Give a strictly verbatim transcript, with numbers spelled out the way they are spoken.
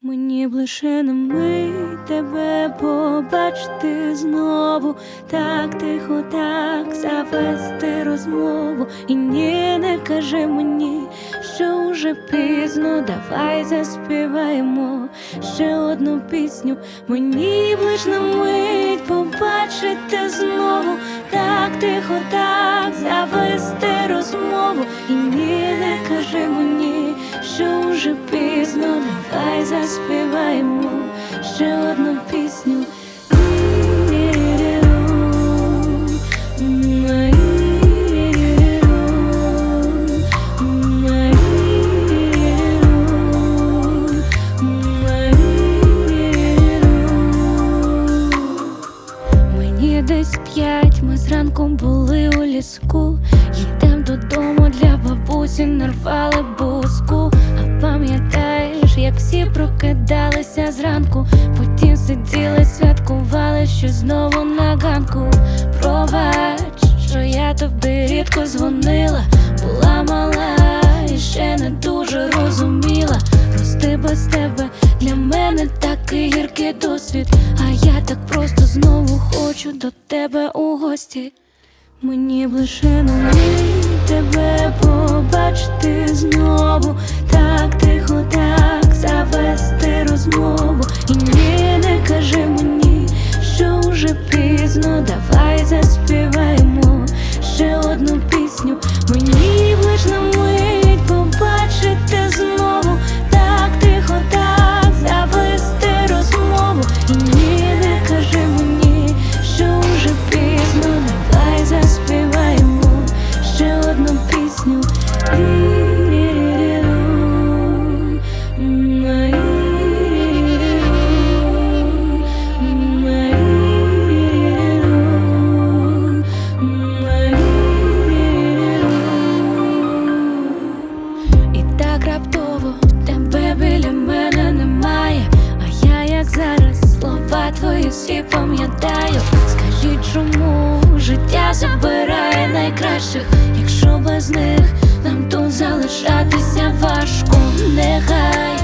Мені б лише на мить тебе побачити знову, так тихо, так завести розмову. І ні, не кажи мені, що уже пізно, давай заспіваємо ще одну пісню. Мені б лиш на мить побачити знову, так тихо, так завести розмову. І ні, не кажи мені, що уже пізно, давай заспіваємо ще одну пісню. Мені десь п'ять, ми зранку були у ліску. Їдем додому, для бабусі нарвали буску. А пам'ятаєш, як всі прокидалися зранку, потім сиділи, святкували, що знову на ганку. Пробач, що я тобі рідко дзвонила, була мала і ще не дуже розуміла. Рости без тебе для мене такий гіркий досвід, а я так просто знову хочу до тебе у гості. Мені б лише на мить тебе побачити знову, так тихо, так завести розмову. І ні, не кажи мені, що вже пізно, давай заспіваємо ще одну пісню. Мені б лиш на мить побачити знову, так тихо, так завести розмову. І ні, не кажи мені, що вже пізно, давай заспіваємо ще одну пісню. І так раптово тебе біля мене немає, а я, як зараз, слова твої всі пам'ятаю. Скажіть, чому життя забирає найкращих, якщо без них нам тут залишатися важко? Нехай